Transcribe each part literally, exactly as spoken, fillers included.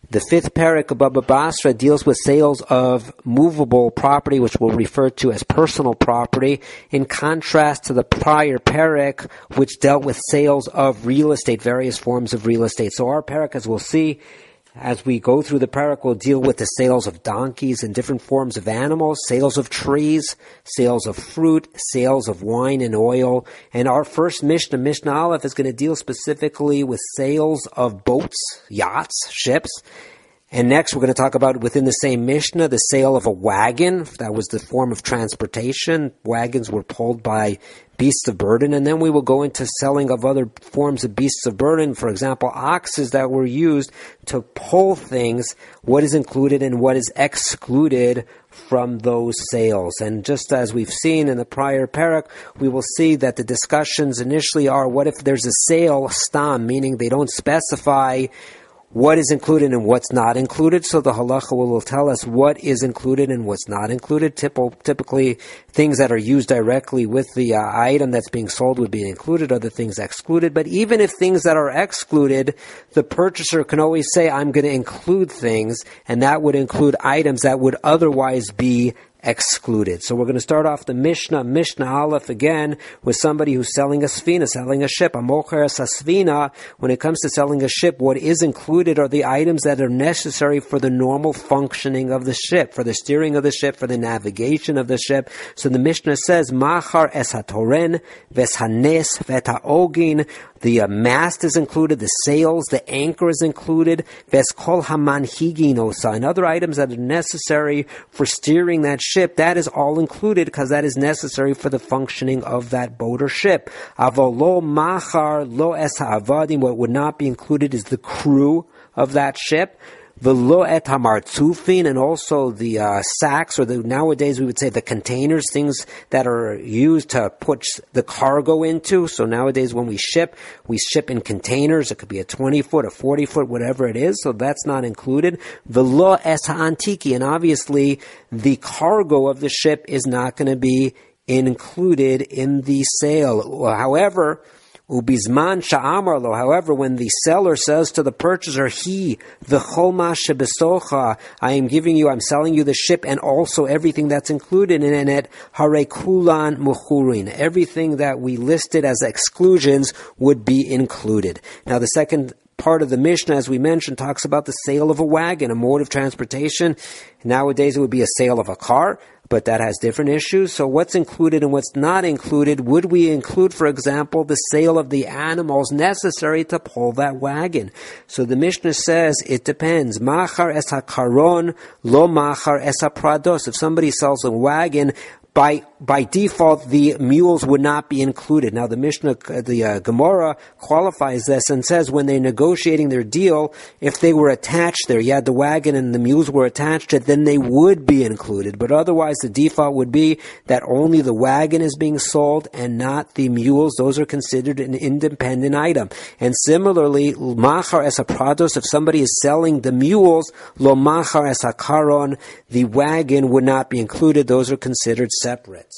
The fifth parak of Baba Basra deals with sales of movable property, which we'll refer to as personal property, in contrast to the prior parak, which dealt with sales of real estate, various forms of real estate. So our parak, as we'll see, as we go through the parak, we'll deal with the sales of donkeys and different forms of animals, sales of trees, sales of fruit, sales of wine and oil. And our first Mishnah, Mishnah Aleph, is going to deal specifically with sales of boats, yachts, ships. And next we're going to talk about, within the same Mishnah, the sale of a wagon. That was the form of transportation. Wagons were pulled by beasts of burden. And then we will go into selling of other forms of beasts of burden. For example, oxes that were used to pull things, what is included and what is excluded from those sales. And just as we've seen in the prior parak, we will see that the discussions initially are, what if there's a sale stam, meaning they don't specify what is included and what's not included. So the halacha will tell us what is included and what's not included. Typically, things that are used directly with the uh, item that's being sold would be included, other things excluded. But even if things that are excluded, the purchaser can always say, I'm going to include things, and that would include items that would otherwise be excluded. So we're going to start off the Mishnah, Mishnah Aleph again, with somebody who's selling a svina, selling a ship, a mocher es svina. When it comes to selling a ship, what is included are the items that are necessary for the normal functioning of the ship, for the steering of the ship, for the navigation of the ship. So the Mishnah says, Machar es hatoren, ves hanes, vet haogin. The uh, mast is included, the sails, the anchor is included, ves kol hamanhiginosa, and other items that are necessary for steering that ship, that is all included because that is necessary for the functioning of that boat or ship. Avo lo machar lo es ha'avadim, what would not be included is the crew of that ship. V'lo et hamartzufin, and also the uh, sacks, or the nowadays we would say the containers, things that are used to put the cargo into. So nowadays when we ship, we ship in containers. It could be a twenty foot, a forty foot, whatever it is. So that's not included. V'lo es ha'antiki, and obviously the cargo of the ship is not going to be included in the sale. However, Ubizman sha'amar lo. However, when the seller says to the purchaser, he, the cholma shebesocha, I am giving you, I'm selling you the ship and also everything that's included in it, hare kulan muchurin. Everything that we listed as exclusions would be included. Now, the second part of the Mishnah, as we mentioned, talks about the sale of a wagon, a mode of transportation. Nowadays, it would be a sale of a car, but that has different issues. So what's included and what's not included? Would we include, for example, the sale of the animals necessary to pull that wagon? So the Mishnah says it depends. Machar es hakaron, lo machar es haprados. If somebody sells a wagon, By by default, the mules would not be included. Now, the Mishnah, the uh, Gemara qualifies this and says when they're negotiating their deal, if they were attached there, you had the wagon and the mules were attached to it, then they would be included. But otherwise, the default would be that only the wagon is being sold and not the mules. Those are considered an independent item. And similarly, machar es haprados, if somebody is selling the mules, lo machar es hakaron, the wagon would not be included. Those are considered separate.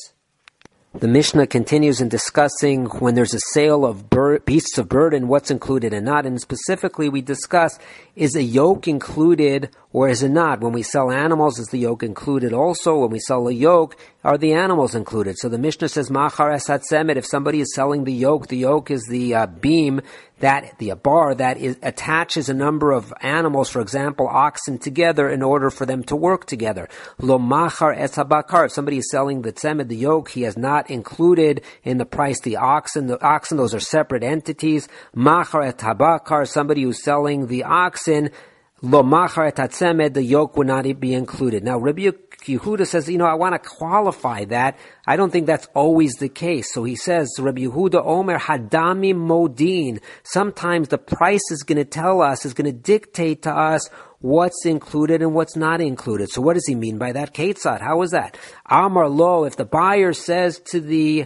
The Mishnah continues in discussing when there's a sale of bur- beasts of burden, what's included and not. And specifically, we discuss, is a yoke included or is it not? When we sell animals, is the yoke included also? When we sell a yoke, are the animals included? So the Mishnah says, Machar es hatzemet, if somebody is selling the yoke, the yoke is the uh, beam, that the bar that is, attaches a number of animals, for example, oxen together in order for them to work together. Lo machar es habakar, if somebody is selling the tzemet, the yoke, he has not included in the price the oxen. The oxen, those are separate entities. Machar et habakar, somebody who's selling the oxen, lo machar et hatzemet, the yoke would not be included. Now, Rabbi Yehuda says, you know, I want to qualify that. I don't think that's always the case. So he says, Rabbi Yehuda Omer Hadami Modin. Sometimes the price is going to tell us, is going to dictate to us what's included and what's not included. So what does he mean by that? Ketzad, how is that? Amar Lo, if the buyer says to the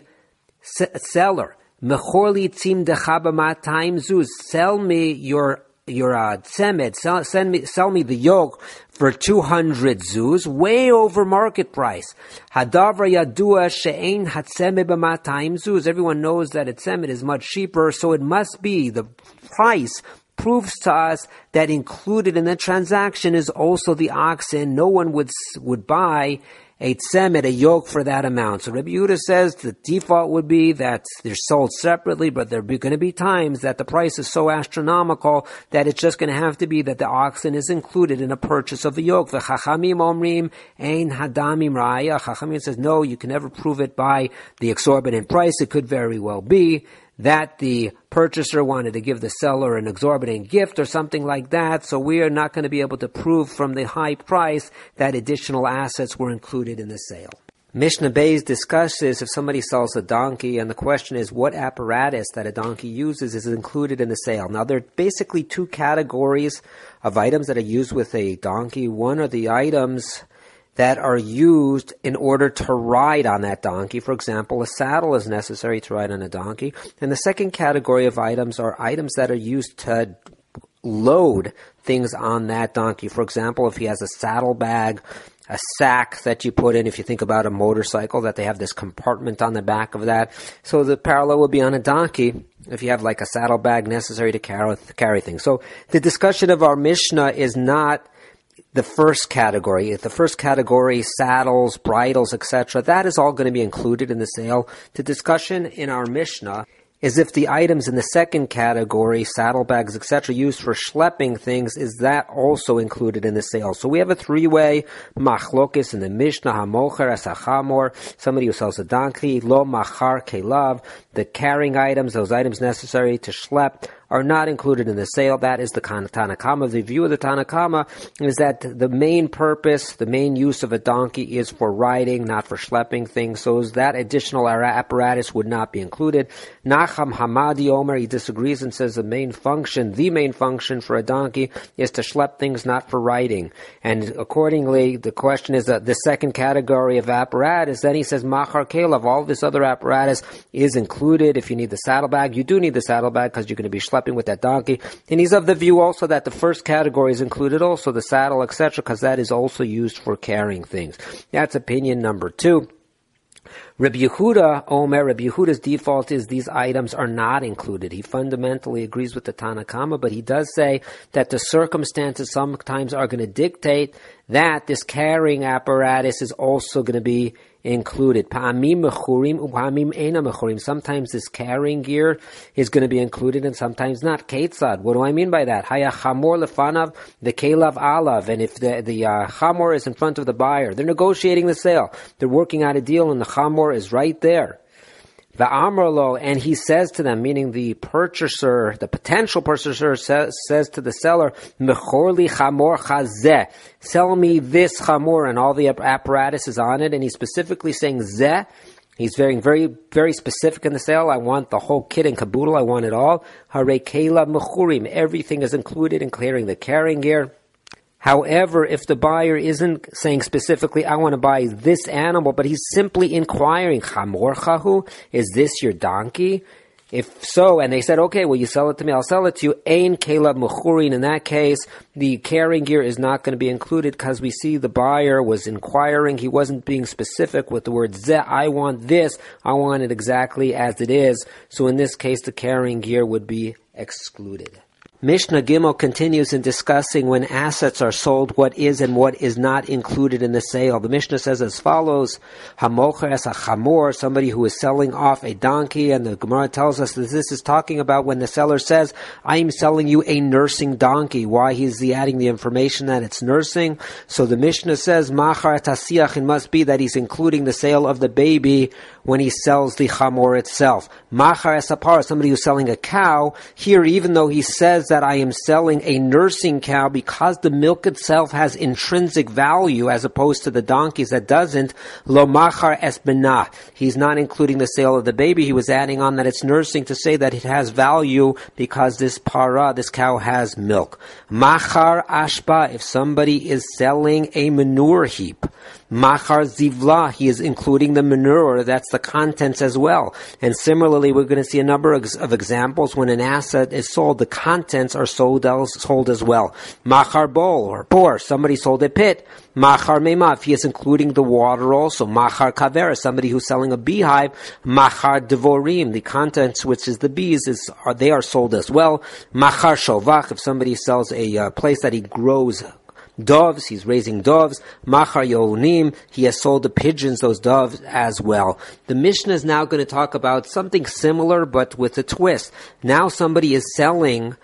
seller, Mechorli Tzim Dechaba Matayim Zuz, sell me your your uh, tzemed, sell, send me, sell me the yoke for two hundred zuz, way over market price. Hadavra yadua she'ein hatzemed b'matayim zuz. Everyone knows that a tzemed is much cheaper, so it must be the price proves to us that included in the transaction is also the oxen. No one would would buy a tzemet, a yoke, for that amount. So Rabbi Yehuda says the default would be that they're sold separately, but there are going to be times that the price is so astronomical that it's just going to have to be that the oxen is included in a purchase of a yoke. V'chachamim omrim ein hadamim raya. Chachamim says, no, you can never prove it by the exorbitant price. It could very well be that the purchaser wanted to give the seller an exorbitant gift or something like that, so we are not going to be able to prove from the high price that additional assets were included in the sale. Mishnah Beis discusses if somebody sells a donkey, and the question is what apparatus that a donkey uses is included in the sale. Now, there are basically two categories of items that are used with a donkey. One are the items that are used in order to ride on that donkey. For example, a saddle is necessary to ride on a donkey. And the second category of items are items that are used to load things on that donkey. For example, if he has a saddlebag, a sack that you put in, if you think about a motorcycle, that they have this compartment on the back of that. So the parallel would be on a donkey, if you have like a saddlebag necessary to carry, carry things. So the discussion of our Mishnah is not the first category. The first category, saddles, bridles, et cetera, that is all going to be included in the sale. The discussion in our Mishnah is if the items in the second category, saddlebags, et cetera, used for schlepping things, is that also included in the sale? So we have a three-way machlokis in the Mishnah. Hamocher es hachamor, somebody who sells a donkey, lo machar kelav, the carrying items, those items necessary to schlep, are not included in the sale. That is the Tanna Kama. The view of the Tanna Kama is that the main purpose, the main use of a donkey is for riding, not for schlepping things. So that additional apparatus would not be included. Nacham Hamadi Omer, he disagrees and says the main function, the main function for a donkey is to schlep things, not for riding. And accordingly, the question is that the second category of apparatus, then he says Machar Kelav, all this other apparatus is included. If you need the saddlebag, you do need the saddlebag because you're going to be schlepping with that donkey. And he's of the view also that the first category is included also, the saddle, et cetera, because that is also used for carrying things. That's opinion number two. Rabbi Yehuda, Omer, Rabbi Yehuda's default is these items are not included. He fundamentally agrees with the Tanna Kama, but he does say that the circumstances sometimes are going to dictate that this carrying apparatus is also going to be included. Sometimes this carrying gear is going to be included and sometimes not. Ketzad. What do I mean by that? Haya chamor lefanav, the kelav alav. And if the, the uh, chamor is in front of the buyer, they're negotiating the sale. They're working out a deal and the chamor is right there. The Amrlo, and he says to them, meaning the purchaser, the potential purchaser says, says to the seller, Mechorli chamor chazeh, sell me this chamor, and all the apparatus is on it, and he's specifically saying zeh. He's very, very, very specific in the sale. I want the whole kit and caboodle. I want it all. Hare kela mechurim, everything is included in clearing the carrying gear. However, if the buyer isn't saying specifically, I want to buy this animal, but he's simply inquiring, Chamor chahu, is this your donkey? If so, and they said, okay, well, you sell it to me, I'll sell it to you. Ein kelab mechurin. In that case, the carrying gear is not going to be included because we see the buyer was inquiring. He wasn't being specific with the word zeh. I want this. I want it exactly as it is. So in this case, the carrying gear would be excluded. Mishnah Gimel continues in discussing when assets are sold, what is and what is not included in the sale. The Mishnah says as follows, Hamocher es hachamor, somebody who is selling off a donkey, and the Gemara tells us that this is talking about when the seller says, I am selling you a nursing donkey. Why is he adding the information that it's nursing? So the Mishnah says, Machar tasiach, it must be that he's including the sale of the baby when he sells the chamor itself. Machar es hapar, somebody who's selling a cow, here even though he says that I am selling a nursing cow, because the milk itself has intrinsic value as opposed to the donkeys that doesn't, lo machar es benah. He's not including the sale of the baby. He was adding on that it's nursing to say that it has value because this para, this cow, has milk. Machar ashba, if somebody is selling a manure heap, Machar zivla, he is including the manure, that's the contents as well. And similarly, we're going to see a number of, of examples when an asset is sold, the contents are sold as, sold as well. Machar bol, or por, somebody sold a pit. Machar memav, he is including the water also. Machar kaver, somebody who's selling a beehive. Machar devorim, the contents, which is the bees, is are they are sold as well. Machar shovach, if somebody sells a uh, place that he grows doves, he's raising doves. Machar yonim, he has sold the pigeons, those doves as well. The Mishnah is now going to talk about something similar, but with a twist. Now somebody is selling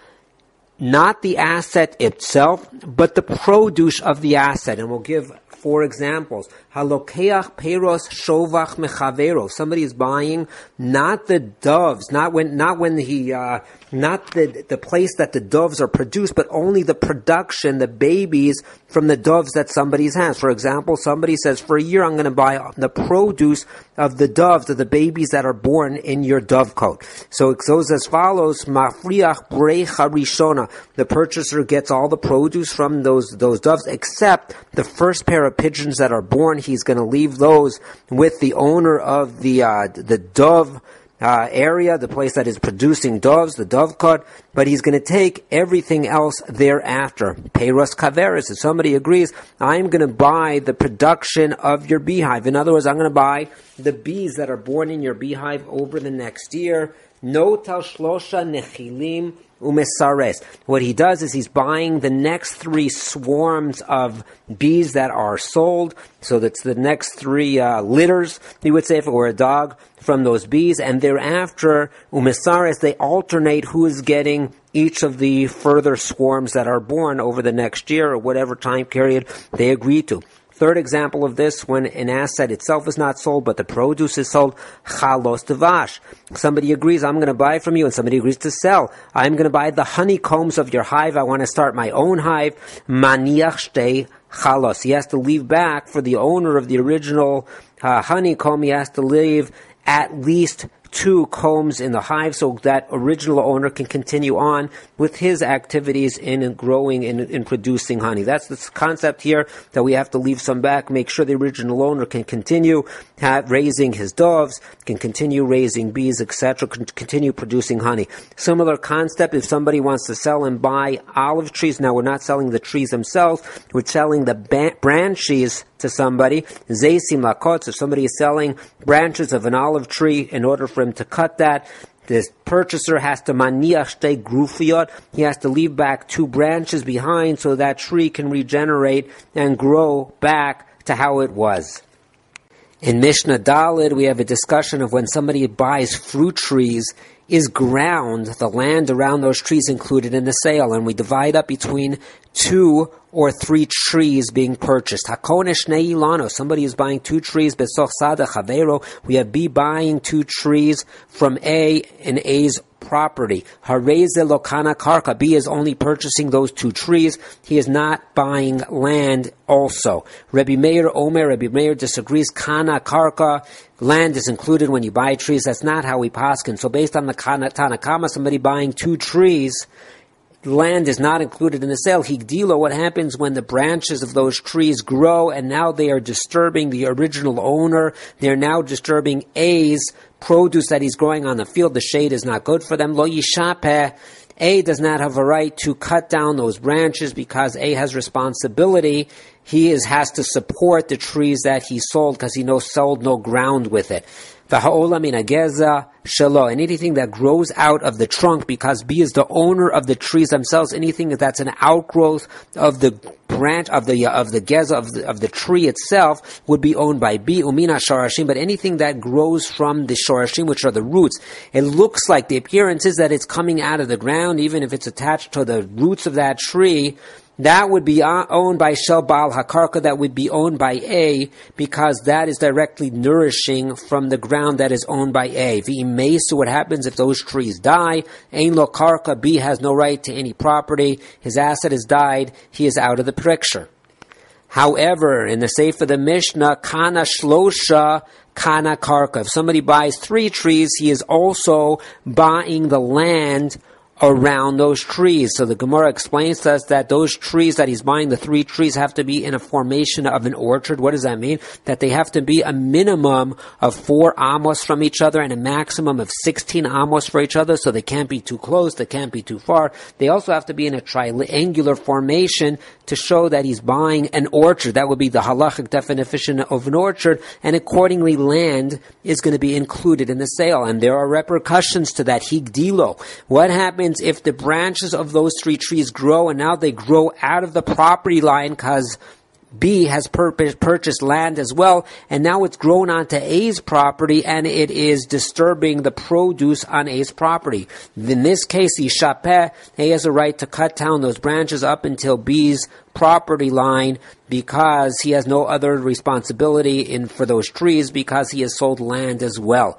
not the asset itself, but the produce of the asset. And we'll give four examples. Halokeach peros shovach mechavero. Somebody is buying not the doves, not when, not when he, uh, not the, the place that the doves are produced, but only the production, the babies from the doves that somebody has. For example, somebody says, for a year I'm going to buy the produce of the doves, of the babies that are born in your dovecote. So it goes as follows, Mafriach brecha rishona. The purchaser gets all the produce from those, those doves, except the first pair of pigeons that are born. He's going to leave those with the owner of the, uh, the dove Uh, area, the place that is producing doves, the dovecote, but he's going to take everything else thereafter. Peiros kaveris, if somebody agrees, I'm going to buy the production of your beehive. In other words, I'm going to buy the bees that are born in your beehive over the next year. No tal shlosha nechilim umesares. What he does is he's buying the next three swarms of bees that are sold. So that's the next three uh, litters, you would say, if it were a dog, from those bees. And thereafter, umesares, they alternate who is getting each of the further swarms that are born over the next year or whatever time period they agree to. Third example of this, when an asset itself is not sold, but the produce is sold, chalos devash. Somebody agrees, I'm going to buy from you, and somebody agrees to sell. I'm going to buy the honeycombs of your hive. I want to start my own hive. Maniach shtei chalos. He has to leave back for the owner of the original uh, honeycomb. He has to leave at least two combs in the hive so that original owner can continue on with his activities in growing and in, in producing honey. That's the concept here, that we have to leave some back, make sure the original owner can continue have, raising his doves, can continue raising bees, et cetera, can continue producing honey. Similar concept, if somebody wants to sell and buy olive trees, now we're not selling the trees themselves, we're selling the ba- branches to somebody. Zeisim lakot, if somebody is selling branches of an olive tree, in order for him to cut that, this purchaser has to maniach shtei grufiot. He has to leave back two branches behind so that tree can regenerate and grow back to how it was. In Mishnah Daled, we have a discussion of when somebody buys fruit trees, is ground, the land around those trees, included in the sale? And we divide up between two or three trees being purchased. Hakonesh neilano, somebody is buying two trees, besoch sada chavero, we have B buying two trees from A in A's property. Hareze lokana karka, B is only purchasing those two trees, he is not buying land also. Rabbi Meir Omer, Rabbi Meir disagrees, kana karka, land is included when you buy trees. That's not how we paskin. So based on the Tanakama, somebody buying two trees, land is not included in the sale. Higdilo, what happens when the branches of those trees grow and now they are disturbing the original owner? They're now disturbing A's produce that he's growing on the field. The shade is not good for them. Lo yishapeh. A does not have a right to cut down those branches because A has responsibility. He is, has to support the trees that he sold because he no sold no ground with it. And anything that grows out of the trunk, because B is the owner of the trees themselves, anything that's an outgrowth of the branch of the of the geza of the, of the tree itself would be owned by B. Umina sharashim, but anything that grows from the sharashim, which are the roots, it looks like the appearance is that it's coming out of the ground, even if it's attached to the roots of that tree. That would be owned by Shel Baal HaKarka, that would be owned by A, because that is directly nourishing from the ground that is owned by A. V'imesu, what happens if those trees die? Ein lo karka, B has no right to any property. His asset has died. He is out of the picture. However, in the Sefer the Mishnah, kana shlosha, kana karka. If somebody buys three trees, he is also buying the land around those trees. So the Gemara explains to us that those trees that he's buying, the three trees, have to be in a formation of an orchard. What does that mean? That they have to be a minimum of four amos from each other and a maximum of sixteen amos for each other, so they can't be too close, they can't be too far. They also have to be in a triangular formation to show that he's buying an orchard. That would be the halachic definition of an orchard, and accordingly land is going to be included in the sale. And there are repercussions to that. Higdilo. What happens if the branches of those three trees grow and now they grow out of the property line because B has pur- purchased land as well, and now it's grown onto A's property and it is disturbing the produce on A's property. In this case, Yishapeh, A has a right to cut down those branches up until B's property line because he has no other responsibility in for those trees because he has sold land as well.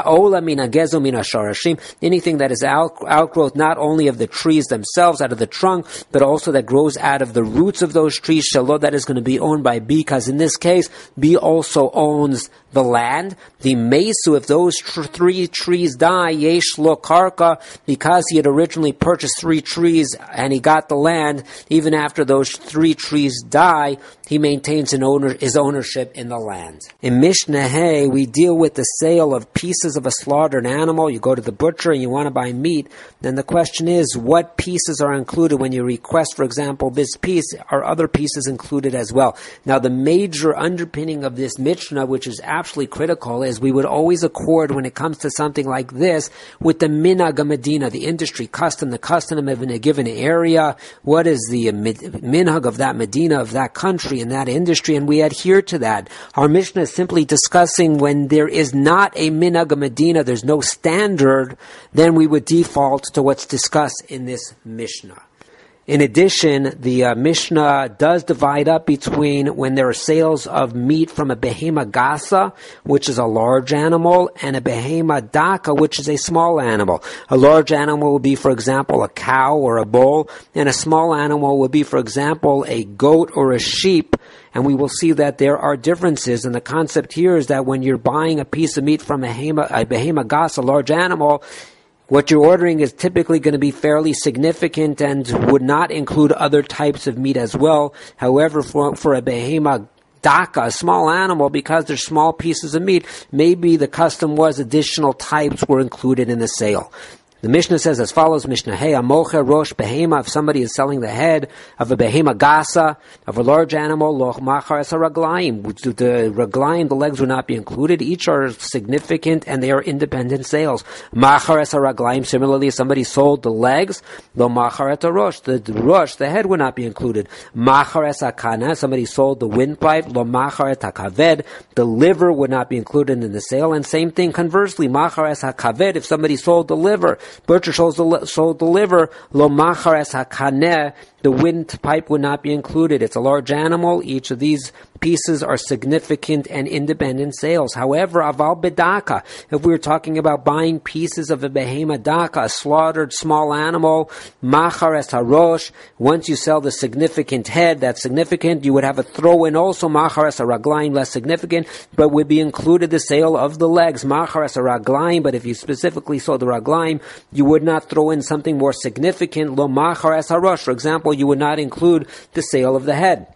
Anything that is out, outgrowth not only of the trees themselves, out of the trunk, but also that grows out of the roots of those trees, shalot, that is going to be owned by B, because in this case, B also owns the land. The mesu, if those tr- three trees die, yesh lo karka, because he had originally purchased three trees and he got the land, even after those three trees die, he maintains an owner, his ownership in the land. In Mishnah Hay, we deal with the sale of pieces of a slaughtered animal. You go to the butcher and you want to buy meat, then the question is, what pieces are included when you request, for example, this piece? Are other pieces included as well? Now, the major underpinning of this Mishnah, which is absolutely critical, is we would always accord, when it comes to something like this, with the minhag Medina, the industry custom, the custom of in a given area. What is the minhag of that Medina, of that country, in that industry, and we adhere to that. Our Mishnah is simply discussing when there is not a minhag Medina, there's no standard, then we would default to what's discussed in this Mishnah. In addition, the uh, Mishnah does divide up between when there are sales of meat from a behema gasa, which is a large animal, and a behema daka, which is a small animal. A large animal would be, for example, a cow or a bull, and a small animal would be, for example, a goat or a sheep. And we will see that there are differences. And the concept here is that when you're buying a piece of meat from a behema, a behema gasa, a large animal, what you're ordering is typically going to be fairly significant and would not include other types of meat as well. However, for, for a behema daka, a small animal, because they're small pieces of meat, maybe the custom was additional types were included in the sale. The Mishnah says as follows, Mishnah Hey, Amocher Rosh Behema, if somebody is selling the head of a Behema Gasa, of a large animal, Loch Machar Es HaRaglayim, the Raglayim, the legs would not be included. Each are significant and they are independent sales. Machar Es HaRaglayim, similarly, if somebody sold the legs, Lo Machar Et HaRosh, the Rosh, the head would not be included. Machar Es HaKana, somebody sold the windpipe, Lo Machar Et HaKaved, the liver would not be included in the sale. And same thing conversely, Machar Es HaKaved, if somebody sold the liver, butcher sold the, sold the liver, lo machar es hakaneh, the windpipe would not be included. It's a large animal. Each of these pieces are significant and independent sales. However, aval bedaka, if we were talking about buying pieces of a behema daka, a slaughtered small animal, machar es harosh, once you sell the significant head, that's significant, you would have a throw in also machar es haraglayim, less significant, but would be included the sale of the legs, machar es haraglayim, but if you specifically sold the raglayim, you would not throw in something more significant, lo machar es harosh, for example, you would not include the sale of the head.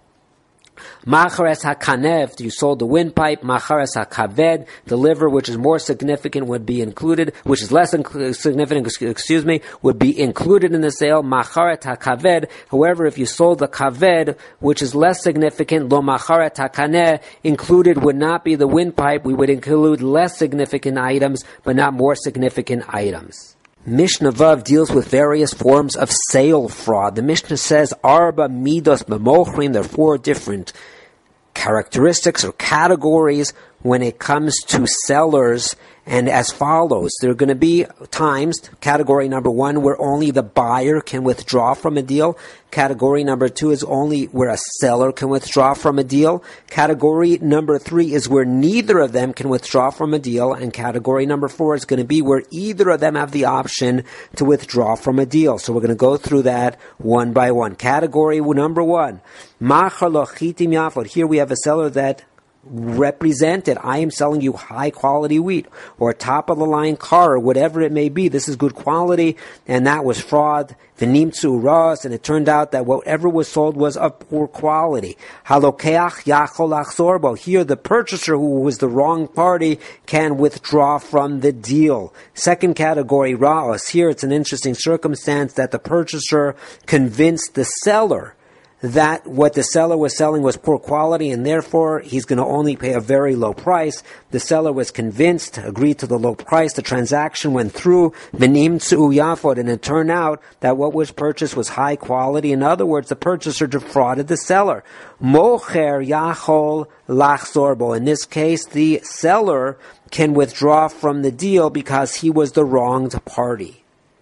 Machar es hakaneh, you sold the windpipe. Machar es hakaved, the liver, which is more significant, would be included, which is less inc- significant, excuse me, would be included in the sale. Machar et hakaved, however, if you sold the kaved, which is less significant, lo machar et hakaneh, included would not be the windpipe. We would include less significant items, but not more significant items. Mishnah Vav deals with various forms of sale fraud. The Mishnah says, Arba midos b'mochrin, there are four different characteristics or categories when it comes to sellers, and as follows. There are going to be times, category number one, where only the buyer can withdraw from a deal. Category number two is only where a seller can withdraw from a deal. Category number three is where neither of them can withdraw from a deal. And category number four is going to be where either of them have the option to withdraw from a deal. So we're going to go through that one by one. Category number one, machar lo chitim yafod. Here we have a seller that represented, I am selling you high quality wheat or top of the line car or whatever it may be. This is good quality, and that was fraud. V'nimtzu ras, and it turned out that whatever was sold was of poor quality. Halokeach yachol achzor bo. Here, the purchaser, who was the wrong party, can withdraw from the deal. Second category, ra'os. Here, it's an interesting circumstance that the purchaser convinced the seller that what the seller was selling was poor quality, and therefore he's going to only pay a very low price. The seller was convinced, agreed to the low price, the transaction went through, v'nimtzu yafod, and it turned out that what was purchased was high quality. In other words, the purchaser defrauded the seller. Mocher yachol lachzor bo. In this case, the seller can withdraw from the deal because he was the wronged party.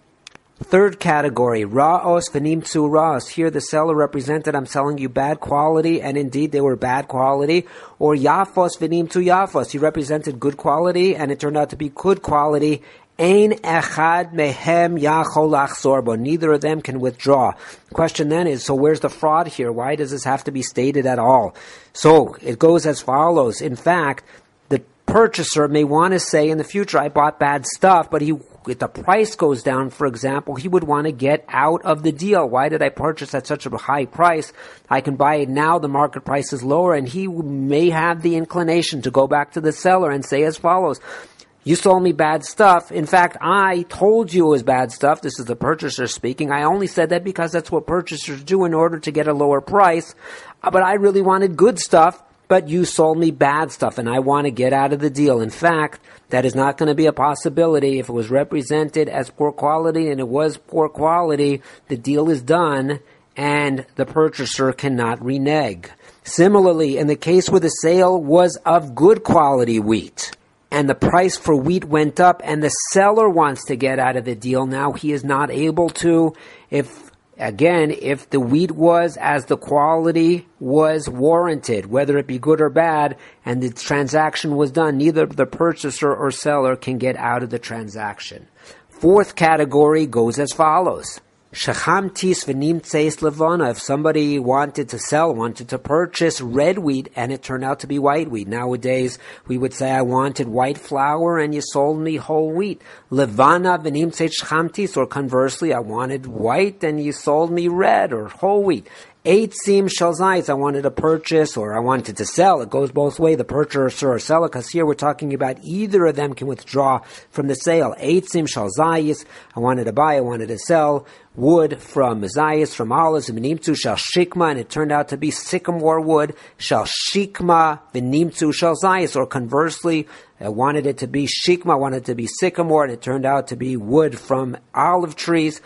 Third category, ra'os v'nimtzu ra'os. Here the seller represented, I'm selling you bad quality, and indeed they were bad quality. Or yafos v'nimtzu yafos. He represented good quality, and it turned out to be good quality. Ein echad mehem yachol lachzor bo. Neither of them can withdraw. The question then is, so where's the fraud here? Why does this have to be stated at all? So it goes as follows. In fact, the purchaser may want to say in the future, I bought bad stuff, but he if the price goes down, for example, he would want to get out of the deal. Why did I purchase at such a high price? I can buy it now, the market price is lower, and he may have the inclination to go back to the seller and say as follows, you sold me bad stuff. In fact, I told you it was bad stuff. This is the purchaser speaking. I only said that because that's what purchasers do in order to get a lower price, but I really wanted good stuff. But you sold me bad stuff, and I want to get out of the deal. In fact, that is not going to be a possibility. If it was represented as poor quality, and it was poor quality, the deal is done, and the purchaser cannot renege. Similarly, in the case where the sale was of good quality wheat, and the price for wheat went up, and the seller wants to get out of the deal, now he is not able to. If Again, if the wheat was as the quality was warranted, whether it be good or bad, and the transaction was done, neither the purchaser or seller can get out of the transaction. Fourth category goes as follows. Shechamtis v'nimtzeis levana. If somebody wanted to sell, wanted to purchase red wheat, and it turned out to be white wheat. Nowadays, we would say, I wanted white flour, and you sold me whole wheat. Levana v'nimtzeis shechamtis, or conversely, I wanted white, and you sold me red, or whole wheat. Eitzim shalzayis, I wanted to purchase, or I wanted to sell. It goes both ways, the purchaser or seller, because here we're talking about either of them can withdraw from the sale. Eitzim shalzayis, I wanted to buy, I wanted to sell wood from mezayis, from olives, v'nimtzu shal shikma, and it turned out to be sycamore wood, shal shikma v'nimtzu shalzayis, or conversely, I wanted it to be shikma, I wanted it to be sycamore, and it turned out to be wood from olive trees.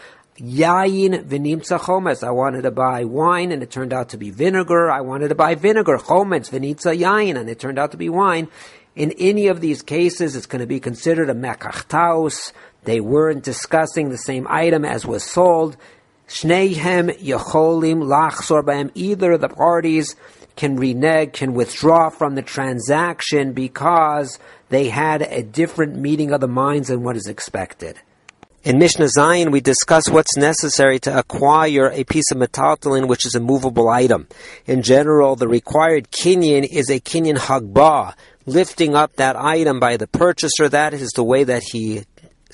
Yayin v'nimtza chometz. I wanted to buy wine, and it turned out to be vinegar. I wanted to buy vinegar, chometz v'nimtza yayin, and it turned out to be wine. In any of these cases, it's going to be considered a mekachtaus. They weren't discussing the same item as was sold. Shneihem yecholim lachzor b'hem. Either of the parties can renege, can withdraw from the transaction because they had a different meeting of the minds than what is expected. In Mishnah Zayin, we discuss what's necessary to acquire a piece of metaltalin, which is a movable item. In general, the required kinyan is a kinyan hagbah, lifting up that item by the purchaser. That is the way that he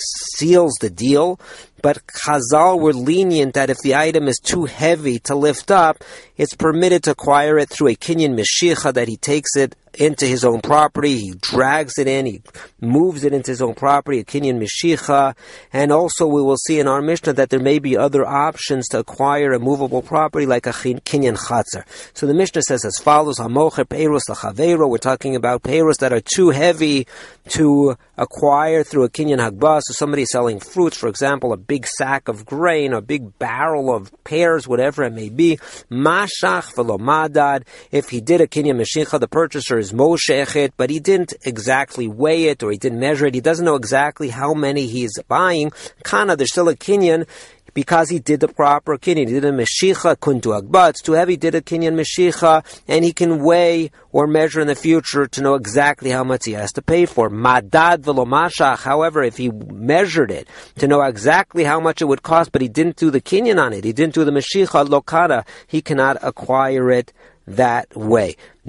seals the deal. But Chazal were lenient that if the item is too heavy to lift up, it's permitted to acquire it through a kinyan meshicha, that he takes it into his own property, he drags it in, he moves it into his own property, a kinyan meshicha. And also we will see in our Mishnah that there may be other options to acquire a movable property, like a kinyan chatzar. So the Mishnah says as follows, hamocher peiros lachaveiro. We're talking about peiros that are too heavy to acquire through a kinyan hagbah. So somebody selling fruits, for example, a big sack of grain, a big barrel of pears, whatever it may be, mashach v'lo madad. If he did a kinyan meshicha, the purchaser is moshechet, but he didn't exactly weigh it, or he didn't measure it. He doesn't know exactly how many he's buying. Kana, there's still a kinyan, because he did the proper kinyan. He did a meshicha kuntu agbah. It's too heavy. He did a kinyan meshicha, and he can weigh or measure in the future to know exactly how much he has to pay for. Madad v'lo mashach. However, if he measured it to know exactly how much it would cost, but he didn't do the kinyan on it, he didn't do the meshicha lokada, he cannot acquire it that way.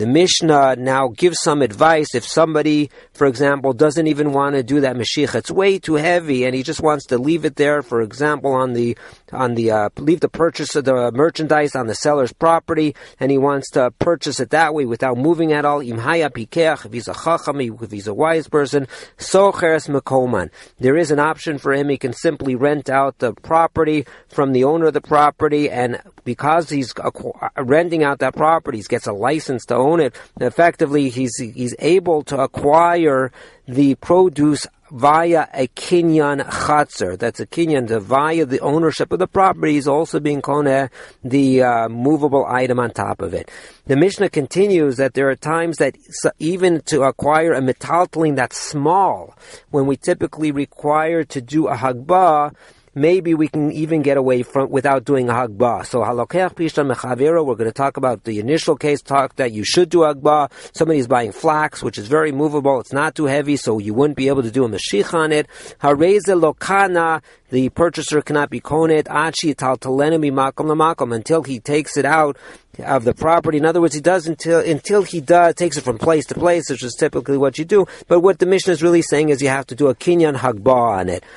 The Mishnah now gives some advice if somebody, for example, doesn't even want to do that Mashiach. It's way too heavy and he just wants to leave it there, for example, on the, on the, uh, leave the purchase of the merchandise on the seller's property, and he wants to purchase it that way without moving at all. Imhaya Pikeach, if he's a Chacham, if he's a wise person, Socheres Mekoman. There is an option for him. He can simply rent out the property from the owner of the property, and because he's renting out that property, he gets a license to own it. Effectively, he's he's able to acquire the produce via a kinyan chatzer. That's a kinyan, to via the ownership of the property. He's also being koneh the uh, movable item on top of it. The Mishnah continues that there are times that even to acquire a metaltaling that's small, when we typically require to do a hagbah, maybe we can even get away from without doing a hagbah. So halokech pishtan mechavero, we're going to talk about the initial case, talk that you should do hagbah. Somebody's buying flax, which is very movable. It's not too heavy, so you wouldn't be able to do a meshich on it. Hareze lokana, the purchaser cannot be konet achi taltalenu makom lamakom, until he takes it out of the property. In other words, he does until until he does takes it from place to place, which is typically what you do. But what the Mishnah is really saying is you have to do a kinyan hagbah on it.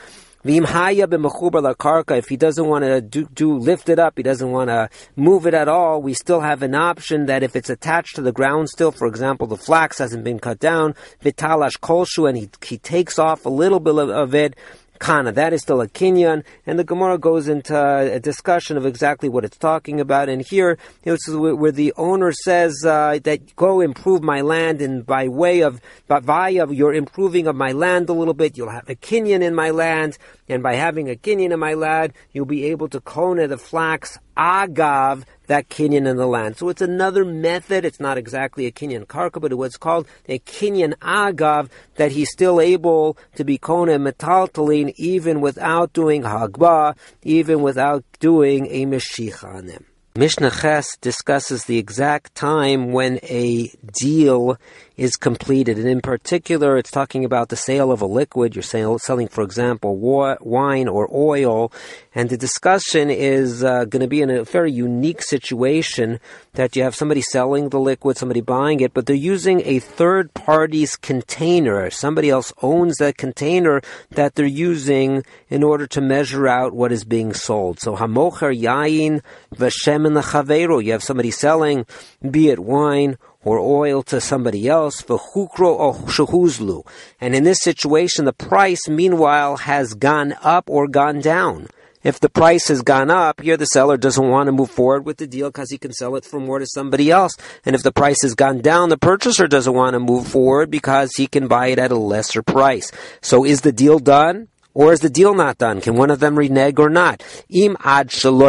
If he doesn't want to do, do lift it up, he doesn't want to move it at all, we still have an option that if it's attached to the ground still, for example, the flax hasn't been cut down, vitalash kolshu, and he, he takes off a little bit of, of it, Kana, that is still a kinyan, and the Gemara goes into a discussion of exactly what it's talking about. And here, it's where the owner says uh, that go improve my land, and by way of, but via your improving of my land a little bit, you'll have a kinyan in my land, and by having a kinyan in my land, you'll be able to kona the flax agav, that kinyan in the land. So it's another method. It's not exactly a kinyan karka, but what's called a kinyan agav, that he's still able to be kona metaltalin even without doing hagbah, even without doing a meshicha on them. Mishnah Ches discusses the exact time when a deal is completed, and in particular, it's talking about the sale of a liquid. You're sale, selling, for example, wa- wine or oil, and the discussion is uh, going to be in a very unique situation that you have somebody selling the liquid, somebody buying it, but they're using a third party's container. Somebody else owns that container that they're using in order to measure out what is being sold. So, hamocher yayin v'shemen l'chaveiro. You have somebody selling, be it wine or oil, to somebody else, v'chukro or shehuzlu. And in this situation, the price, meanwhile, has gone up or gone down. If the price has gone up, here the seller doesn't want to move forward with the deal because he can sell it for more to somebody else. And if the price has gone down, the purchaser doesn't want to move forward because he can buy it at a lesser price. So is the deal done? Or is the deal not done? Can one of them renege or not? Im ad shelo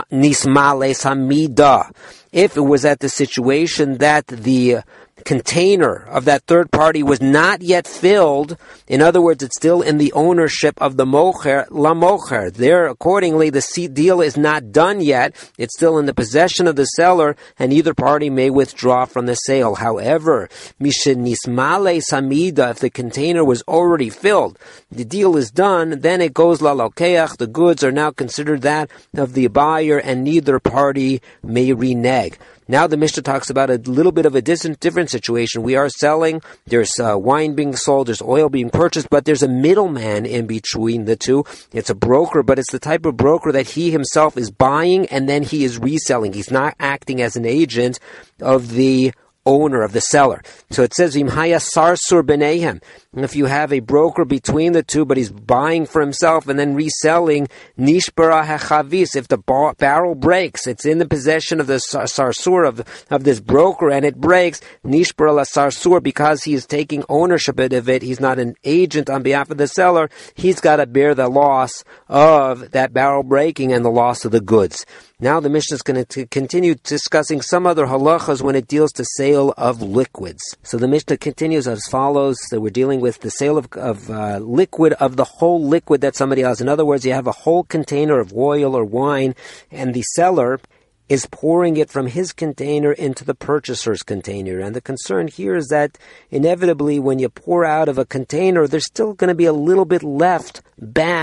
nismales hamida. If it was at the situation that the container of that third party was not yet filled, in other words, it's still in the ownership of the mocher, la mocher. There, accordingly, the deal is not done yet. It's still in the possession of the seller, and either party may withdraw from the sale. However, mishenismale samida, if the container was already filled, the deal is done, then it goes la lokeach. The goods are now considered that of the buyer, and neither party may renege. Now the Mishnah talks about a little bit of a different situation. We are selling, there's uh, wine being sold, there's oil being purchased, but there's a middleman in between the two. It's a broker, but it's the type of broker that he himself is buying and then he is reselling. He's not acting as an agent of the owner, of the seller. So it says, Imhaya sarsur benehem. If you have a broker between the two, but he's buying for himself and then reselling, nishbara hachavis, if the bar- barrel breaks, it's in the possession of the sarsur, of, of this broker, and it breaks, nishbara la sarsur, because he is taking ownership of it, he's not an agent on behalf of the seller, he's got to bear the loss of that barrel breaking and the loss of the goods. Now the Mishnah is going to continue discussing some other halachas when it deals to sale of liquids. So the Mishnah continues as follows, that we're dealing with the sale of, of uh, liquid, of the whole liquid that somebody has. In other words, you have a whole container of oil or wine, and the seller is pouring it from his container into the purchaser's container. And the concern here is that inevitably when you pour out of a container, there's still going to be a little bit left back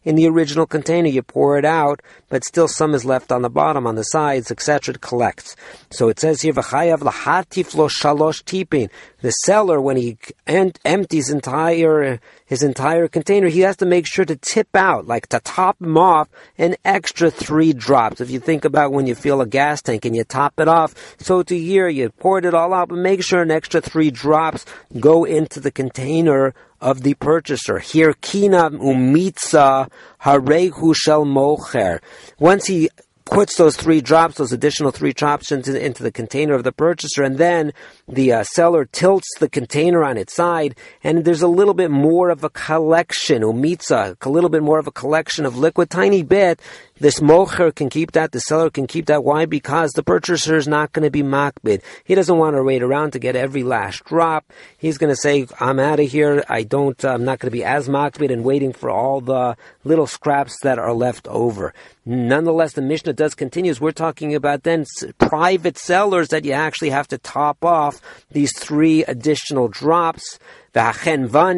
in the original container. You pour it out, but still some is left on the bottom, on the sides, et cetera. It collects. So it says here, v'chayav lahatif lo shalosh tipin. The seller, when he em- empties entire his entire container, he has to make sure to tip out, like to top him off, an extra three drops. If you think about when you fill a gas tank and you top it off, so to here you poured it all out, but make sure an extra three drops go into the container of the purchaser. Here, kina umitza harehu shel mocher. Once he puts those three drops, those additional three drops into, into the container of the purchaser, and then the uh, seller tilts the container on its side, and there's a little bit more of a collection, umitza, a little bit more of a collection of liquid, tiny bit. This mocher can keep that, the seller can keep that. Why? Because the purchaser is not going to be makbid. He doesn't want to wait around to get every last drop. He's going to say, I'm out of here. I don't, I'm not going to be as makbid and waiting for all the little scraps that are left over. Nonetheless, the Mishnah does continues. We're talking about then private sellers that you actually have to top off these three additional drops. However,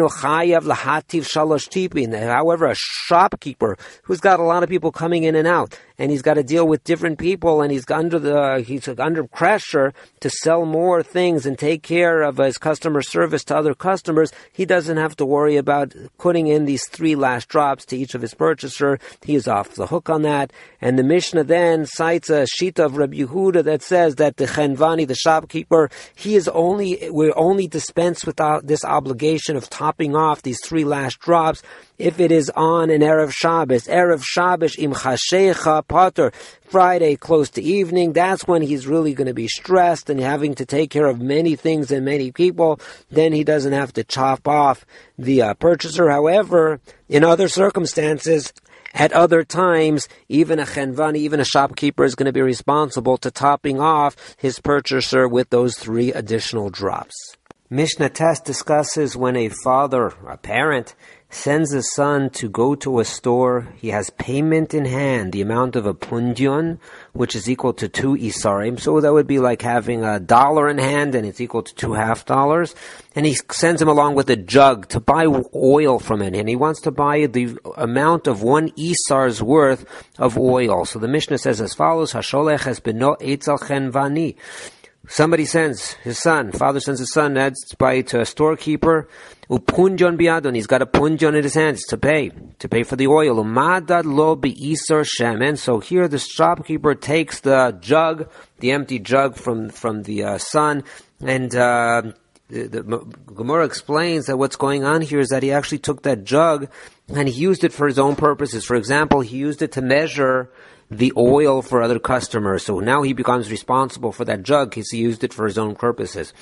a shopkeeper who's got a lot of people coming in and out, and he's got to deal with different people, and he's under the he's under pressure to sell more things and take care of his customer service to other customers, he doesn't have to worry about putting in these three last drops to each of his purchaser. He is off the hook on that. And the Mishnah then cites a shita of Rabbi Yehuda that says that the chenvani, the shopkeeper, he is only we're only dispensed without this obligation of topping off these three last drops if it is on an Erev Shabbos. Erev Shabbos im chashecha pater. Friday close to evening, that's when he's really going to be stressed and having to take care of many things and many people. Then he doesn't have to chop off the uh, purchaser. However, in other circumstances, at other times, even a chenvani, even a shopkeeper is going to be responsible to topping off his purchaser with those three additional drops. Mishnah Test discusses when a father, a parent, sends his son to go to a store. He has payment in hand, the amount of a pundion, which is equal to two isarim. So that would be like having a dollar in hand, and it's equal to two half dollars. And he sends him along with a jug to buy oil from it. And he wants to buy the amount of one isar's worth of oil. So the Mishnah says as follows, Hasholech es beno etzel chenvani. Somebody sends his son, father sends his son, that's by to a storekeeper, upunjon biadon, he's got a punjon in his hands to pay, to pay for the oil. Umadad lo bi'isar shemen. So here the shopkeeper takes the jug, the empty jug from, from the uh, son, and uh, the, the Gemara explains that what's going on here is that he actually took that jug and he used it for his own purposes. For example, he used it to measure the oil for other customers. So now he becomes responsible for that jug because he used it for his own purposes.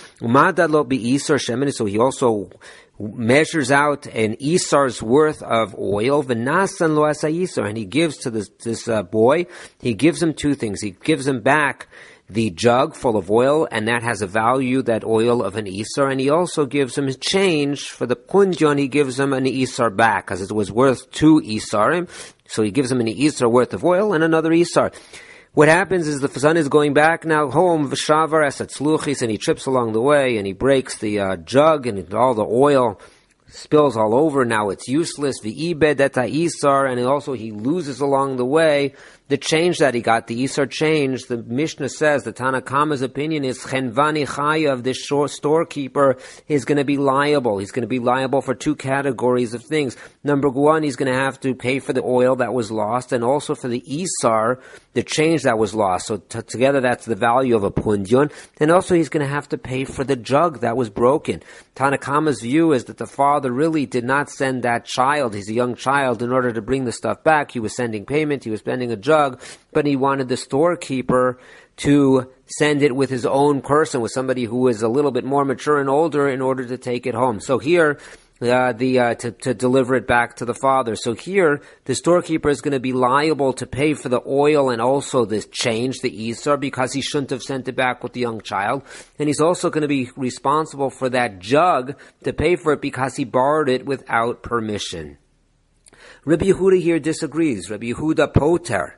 So he also measures out an isar's worth of oil, and he gives to this, this uh, boy, he gives him two things. He gives him back the jug full of oil, and that has a value, that oil of an isar, and he also gives him a change for the punjon. He gives him an isar back because it was worth two isarim. So he gives him an isar worth of oil and another isar. What happens is the son is going back now home, v'shavar esat sluchis, and he trips along the way and he breaks the uh, jug, and all the oil spills all over. Now it's useless. V'ibed et ha'isar, and also he loses along the way the change that he got, the isar change. The Mishnah says, the Tanna Kamma's opinion is chenvani chayav, this storekeeper is going to be liable. He's going to be liable for two categories of things. Number one, he's going to have to pay for the oil that was lost, and also for the isar, the change that was lost. So t- together that's the value of a pundion. And also he's going to have to pay for the jug that was broken. Tanna Kamma's view is that the father really did not send that child, he's a young child, in order to bring the stuff back. He was sending payment, he was spending a jug, but he wanted the storekeeper to send it with his own person, with somebody who is a little bit more mature and older, in order to take it home. So here, uh, the uh, to, to deliver it back to the father. So here, the storekeeper is going to be liable to pay for the oil and also this change, the isar, because he shouldn't have sent it back with the young child. And he's also going to be responsible for that jug to pay for it because he borrowed it without permission. Rabbi Yehuda here disagrees. Rabbi Yehuda poter.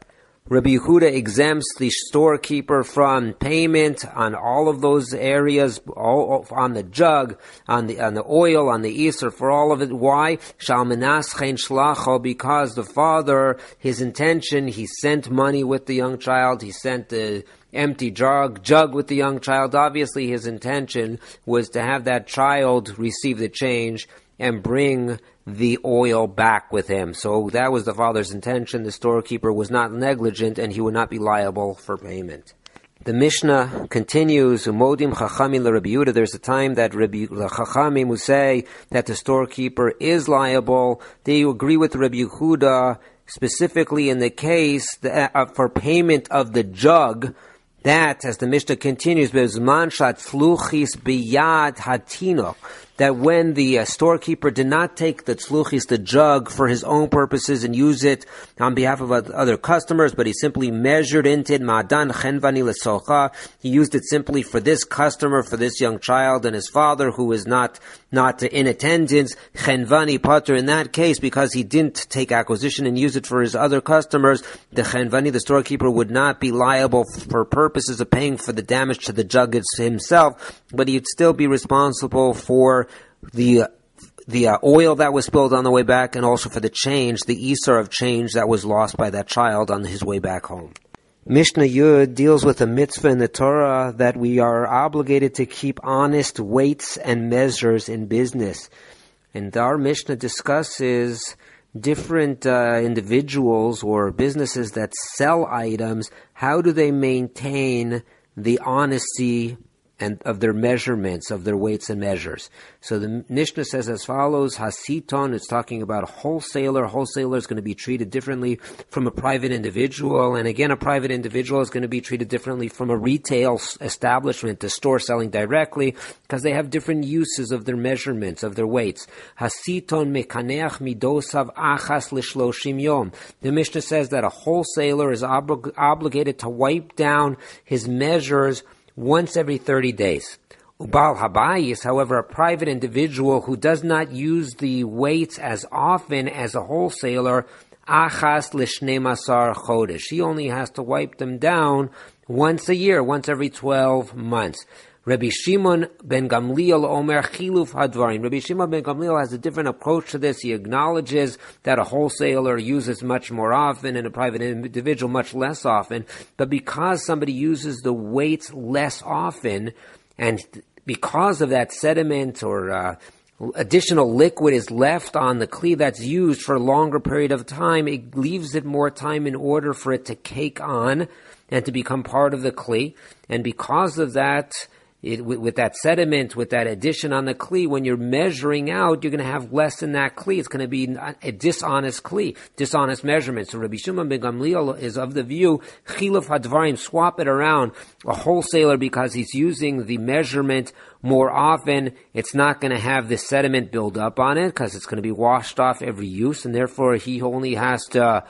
Rabbi Yehuda exempts the storekeeper from payment on all of those areas, all, on the jug, on the on the oil, on the Easter, for all of it. Why? Shalmenas chen shlacho, because the father, his intention, he sent money with the young child, he sent the empty jug, jug with the young child. Obviously, his intention was to have that child receive the change and bring the oil back with him. So that was the father's intention. The storekeeper was not negligent, and he would not be liable for payment. The Mishnah continues, Umodim Chachamim LeRabbi Yehuda. There's a time that Rabbi Chachamim will say that the storekeeper is liable. They agree with Rabbi Yehuda, specifically in the case that, uh, for payment of the jug. That, as the Mishnah continues, Bezman shat tzluchis biyad hatinok, that when the uh, storekeeper did not take the tzluchis, the jug, for his own purposes and use it on behalf of other customers, but he simply measured into it, ma'adan chenvani lesocha, he used it simply for this customer, for this young child and his father, who is not not in attendance, chenvani pater. In that case, because he didn't take acquisition and use it for his other customers, the chenvani, the storekeeper, would not be liable for purposes of paying for the damage to the jug himself, but he'd still be responsible for the the uh, oil that was spilled on the way back, and also for the change, the Isar of change that was lost by that child on his way back home. Mishnah Yud deals with a mitzvah in the Torah that we are obligated to keep honest weights and measures in business. And our Mishnah discusses different uh, individuals or businesses that sell items. How do they maintain the honesty and of their measurements, of their weights and measures? So the Mishnah says as follows, Hasiton, it's talking about a wholesaler. Wholesaler is going to be treated differently from a private individual. And again, a private individual is going to be treated differently from a retail establishment, a store selling directly, because they have different uses of their measurements, of their weights. Hasiton mekaneach midosav achas lishloshim yom. The Mishnah says that a wholesaler is oblig- obligated to wipe down his measures once every thirty days. Ubal habayis, however, a private individual who does not use the weights as often as a wholesaler, achas lishnei masar chodesh. He only has to wipe them down once a year, once every twelve months. Rabbi Shimon ben Gamliel Omer Chiluf Hadvarim. Rabbi Shimon ben Gamliel has a different approach to this. He acknowledges that a wholesaler uses much more often and a private individual much less often. But because somebody uses the weights less often, and because of that sediment or uh, additional liquid is left on the kli that's used for a longer period of time, it leaves it more time in order for it to cake on and to become part of the kli. And because of that, It, with, with that sediment, with that addition on the kli, when you're measuring out, you're going to have less in that kli. It's going to be a dishonest kli, dishonest measurement. So Rabbi Shimon ben Gamliel is of the view, chiluf hadvarim, swap it around. A wholesaler, because he's using the measurement more often, it's not going to have the sediment build up on it, because it's going to be washed off every use, and therefore he only has to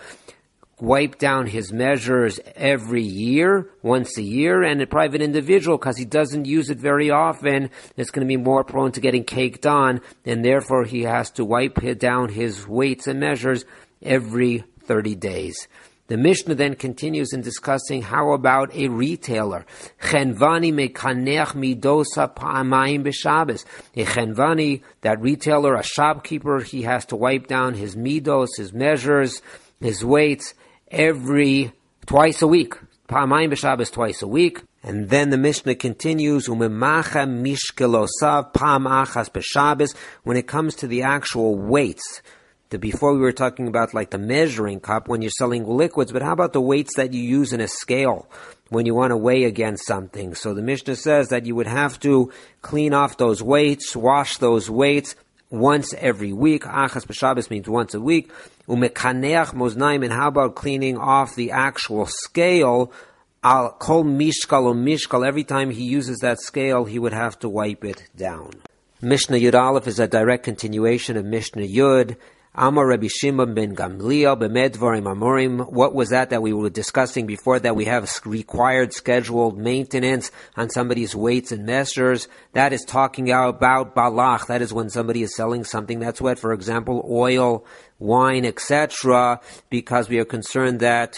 wipe down his measures every year, once a year, and a private individual, because he doesn't use it very often, is going to be more prone to getting caked on, and therefore he has to wipe down his weights and measures every thirty days. The Mishnah then continues in discussing how about a retailer. Chenvani mekanech midosa pa'amayim b'Shabbos. A chenvani, that retailer, a shopkeeper, he has to wipe down his midos, his measures, his weights, every, twice a week. Pa'amayim b'Shabbos, twice a week. And then the Mishnah continues, Umemacha mishkelosav pa'am achas b'Shabbos. When it comes to the actual weights, the, before we were talking about like the measuring cup when you're selling liquids, but how about the weights that you use in a scale when you want to weigh against something? So the Mishnah says that you would have to clean off those weights, wash those weights once every week. Achas b'Shabbos means once a week. Umekaneach moznaim, and how about cleaning off the actual scale? Al kol mishkal or mishkal, every time he uses that scale, he would have to wipe it down. Mishnah Yud Aleph is a direct continuation of Mishnah Yud. Amar Rabbi Shimon ben Gamliel b'medvarim amorim. What was that that we were discussing before, that we have required scheduled maintenance on somebody's weights and measures? That is talking about balach. That is when somebody is selling something that's wet, for example, oil, wine, et cetera, because we are concerned that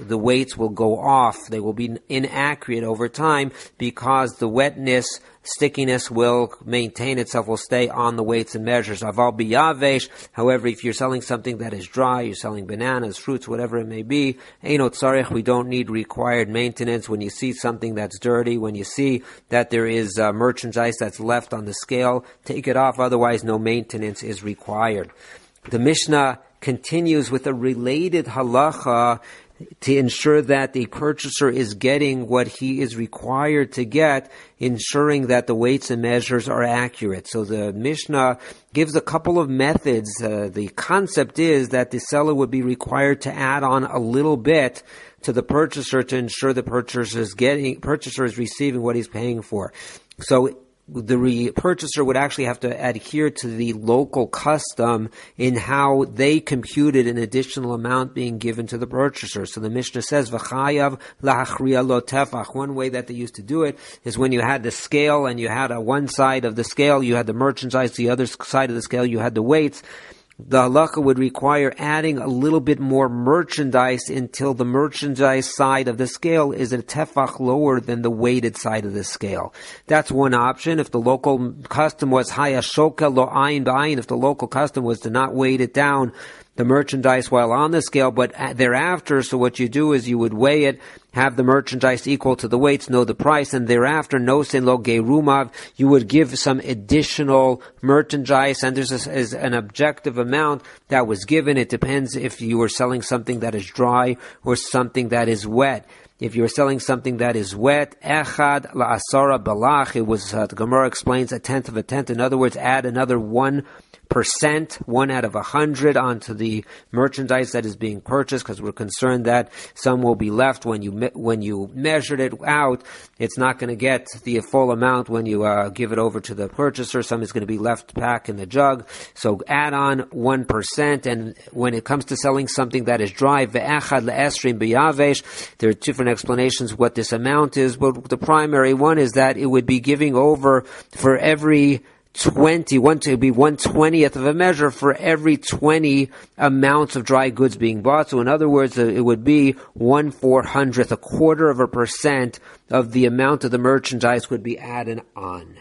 the weights will go off. They will be inaccurate over time because the wetness, stickiness will maintain itself, will stay on the weights and measures. Aval biyavesh, however, if you're selling something that is dry, you're selling bananas, fruits, whatever it may be, eino tzarich, we don't need required maintenance. When you see something that's dirty, when you see that there is uh, merchandise that's left on the scale, take it off, otherwise no maintenance is required. The Mishnah continues with a related halacha to ensure that the purchaser is getting what he is required to get, ensuring that the weights and measures are accurate. So the Mishnah gives a couple of methods. Uh, the concept is that the seller would be required to add on a little bit to the purchaser to ensure the purchaser is getting, purchaser is receiving what he's paying for. So the re- purchaser would actually have to adhere to the local custom in how they computed an additional amount being given to the purchaser. So the Mishnah says, "V'chayav la'achriya lo tefach." One way that they used to do it is when you had the scale and you had a one side of the scale, you had the merchandise, the other side of the scale, you had the weights. The halacha would require adding a little bit more merchandise until the merchandise side of the scale is a tefach lower than the weighted side of the scale. That's one option. If the local custom was hayashoka lo ayin b'ayin, if the local custom was to not weight it down, the merchandise while on the scale, but thereafter, so what you do is you would weigh it, have the merchandise equal to the weights, know the price, and thereafter, no sin lo gerumav, you would give some additional merchandise, and there's a, is an objective amount that was given. It depends if you were selling something that is dry or something that is wet. If you're selling something that is wet, echad la'asara balach, it was, uh, the Gemara explains, a tenth of a tenth. In other words, add another one percent, one out of a hundred onto the merchandise that is being purchased, because we're concerned that some will be left when you me- when you measured it out. It's not going to get the full amount when you uh, give it over to the purchaser. Some is going to be left back in the jug. So add on one percent, and when it comes to selling something that is dry, ve'echad le'esrim biyavesh, there are different explanations what this amount is, but the primary one is that it would be giving over for every twenty, one to be one twentieth of a measure for every twenty amounts of dry goods being bought. So in other words, it would be one four hundredth, a quarter of a percent of the amount of the merchandise would be added on.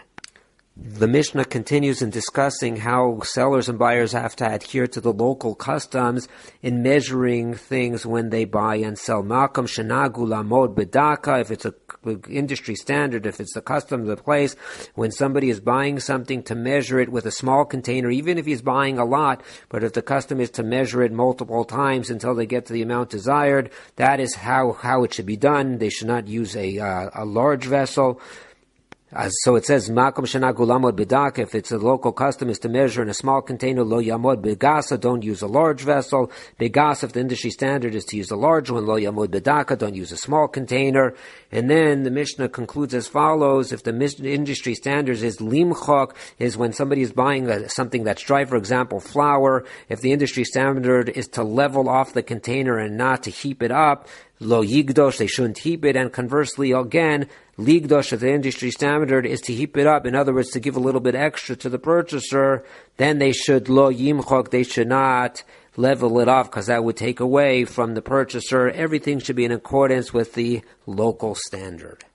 The Mishnah continues in discussing how sellers and buyers have to adhere to the local customs in measuring things when they buy and sell. Makam shenagu lamod bedaka, if it's a industry standard, if it's the custom of the place, when somebody is buying something, to measure it with a small container, even if he's buying a lot, but if the custom is to measure it multiple times until they get to the amount desired, that is how, how it should be done. They should not use a, uh, a large vessel. Uh, so it says, Makom Shana Gulamod Bidak, if it's a local custom is to measure in a small container, Lo Yamod Bigasa, don't use a large vessel. Bigas, if the industry standard is to use a large one, Lo Yamod Bidaka, don't use a small container. And then the Mishnah concludes as follows, if the industry standards is Limchok, is when somebody is buying a, something that's dry, for example, flour, if the industry standard is to level off the container and not to heap it up, Lo Yigdosh, they shouldn't heap it, and conversely, again, Ligdosh, if the industry standard is to heap it up, in other words, to give a little bit extra to the purchaser, then they should Lo Yimchok, they should not level it off, because that would take away from the purchaser. Everything should be in accordance with the local standard.